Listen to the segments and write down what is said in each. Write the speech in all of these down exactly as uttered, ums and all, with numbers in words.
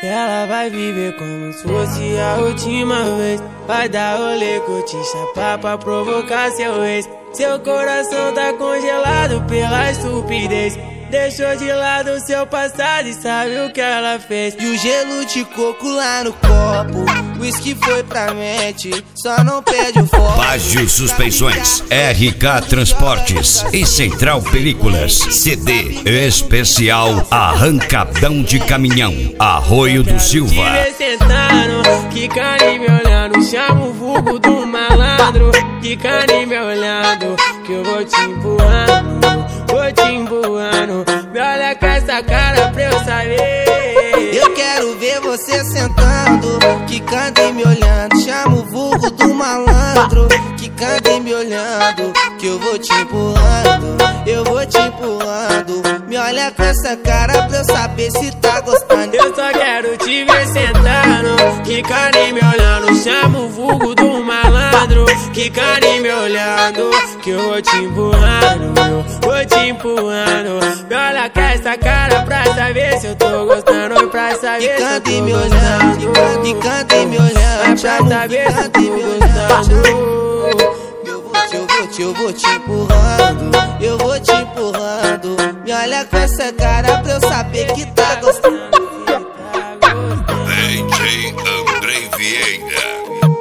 Ela vai viver como se fosse a última vez. Vai dar rolê, curtir, chapar pra provocar seu ex. Seu coração tá congelado pela estupidez. Deixou de lado seu passado e sabe o que ela fez. E o gelo de coco lá no copo, whisky foi pra mente, só não perde o foco. Baggio Suspensões, R K Transportes e Central Películas. C D especial Arrancadão de Caminhão, Arroio do Silva. Te ver sentando, quicando e me olhando, chama o vulgo do malandro. Quicando e me olhando, que eu vou te empurrando, vou te empurrando. Me olha com essa cara pra eu saber. Eu quero ver você sentando, quicando e me olhando, chama o vulgo do malandro. Quicando e me olhando, que eu vou te empurrando, eu vou te empurrando. Me olha com essa cara pra eu saber se tá gostando. Eu só quero te ver sentando, quicando e me olhando, chama o vulgo do malandro. Quicando e me olhando, que eu vou te empurrando, eu vou te empurrando. Me olha com essa cara pra saber se eu tô gostando, e pra saber se eu tô e me olhando, quicando e me olhando, pra saber se eu tô gostando. Eu vou te, eu vou te, eu vou te empurrando, eu vou te empurrando. Me olha com essa cara pra eu saber que tá gostando. D J Andrei Vieira.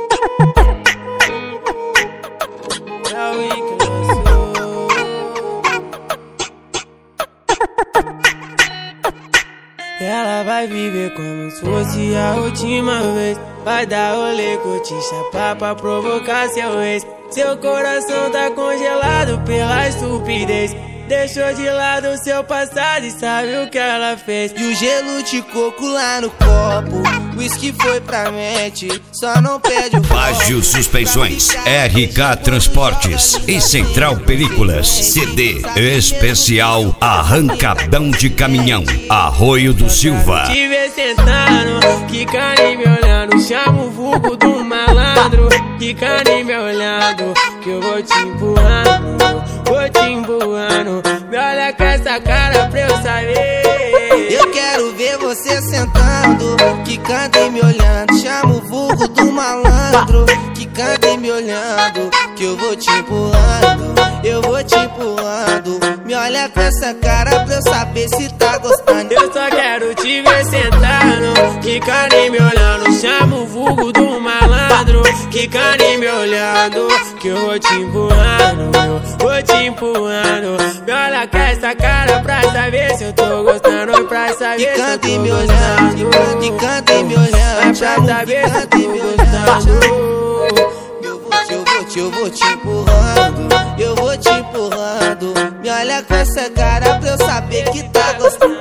Ela vai viver como se fosse a última vez. Vai dar rolê, curtir, chapar pra provocar seu ex. Seu coração tá congelado pela estupidez. Deixou de lado seu passado e sabe o que ela fez. E o gelo de coco lá no copo, whisky foi pra mente, só não perde o foco. Baggio Suspensões, R K Transportes e Central Películas. C D especial Arrancadão de Caminhão, Arroio do Silva. Te ver sentando, quicando e me olhando, chama o vulgo do malandro. Quicando e me olhando, que eu vou te empurrando, vou te empurrando. Me olha com essa cara pra eu saber. Eu quero ver você sentando, quicando e me olhando, chama o vulgo do malandro. Quicando e me olhando, que eu vou te empurrando, eu vou te empurrando. Me olha com essa cara pra eu saber se tá gostando. Eu só quero te ver sentando, quicando e me olhando, chama o vulgo do malandro. Quicando e me olhando, que eu vou te empurrando, eu vou te empurrando. Me olha com essa cara pra saber se eu tô gostando, e pra saber se eu tô e me olhando, quicando e me olhando, pra saber se eu tô gostando. Eu vou te, eu vou te, eu vou te empurrando, eu vou te empurrando. Me olha com essa cara pra eu saber que tá gostando.